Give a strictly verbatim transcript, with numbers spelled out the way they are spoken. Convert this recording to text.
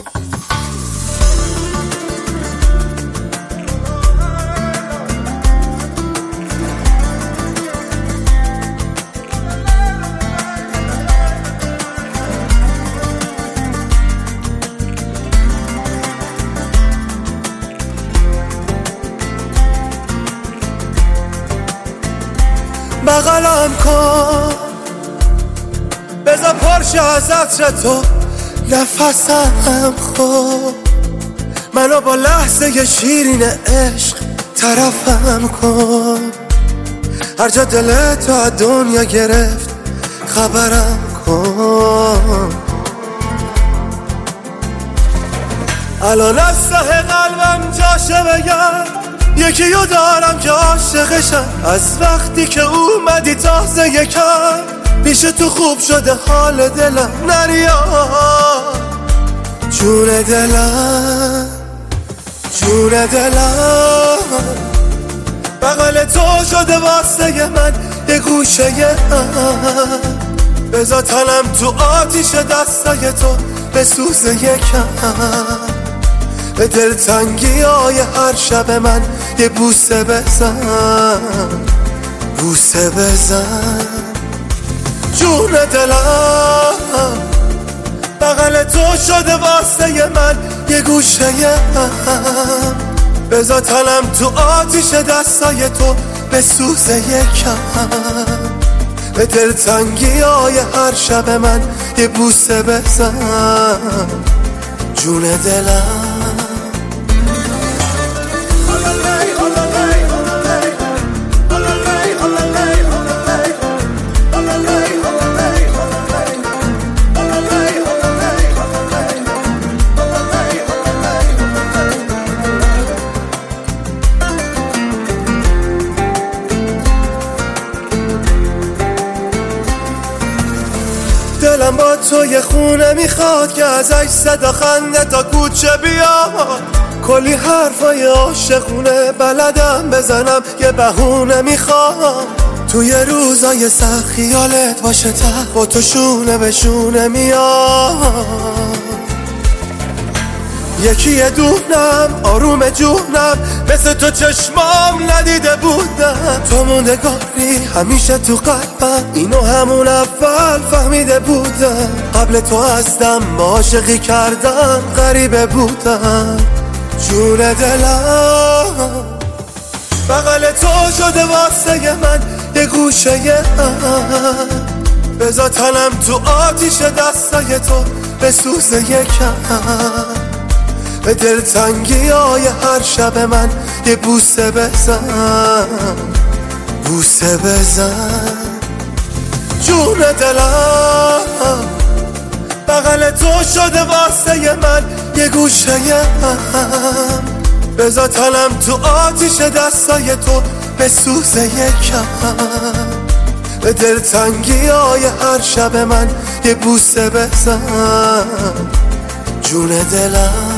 بغلم کن بذار پرشه از عطر تو نفسم خود، منو با لحظه شیرین عشق طرفم کن. هر جا دلت تو از دنیا گرفت خبرم کن. الان از ته قلبم جاشه بگم یکیو دارم که عاشقشم. از وقتی که اومدی تازه یکم پیش تو خوب شده حال دلم. نریا جون دلم جون دلم، بغل تو شده واسه من یه گوشه هم. بذار تنم تو آتیش دستای تو بسوزه یکم. به دلتنگی های هر شب من یه بوسه بزن، بوسه بزن. جون دلم بغل تو شده واسه من یه گوشه هم. بذار تنم تو آتیش دستای تو بسوزه یکم. به دلتنگی های هر شب من یه بوسه بزن، جون دلم. دلم با تو یه خونه میخواد که ازش صدا خنده تا کوچه بیاد. کلی حرفای عاشقونه بلدم بزنم یه بهونه میخواد. توی روزای سخت خیالت باشه ته با تو شونه به شونه میاد. یکی دونم آروم جونم مثل تو چشمام ندیده بودم. تو موندگاری همیشه تو قلبم، اینو همون اول فهمیده بودم. قبل تو هستم عاشقی کردم غریبه بودم. جون دلم بغل تو شده واسه من یه گوشه هم. بذار تنم تو آتیش دستای تو بسوزه یکم. به دلتنگی های هر شب من یه بوسه بزن، بوسه بزن. جون دلم بغل تو شده واسه من یه گوشه هم. بذار تنم تو آتیش دستای تو بسوزه یکم. به دلتنگی های هر شب من یه بوسه بزن، جون دلم.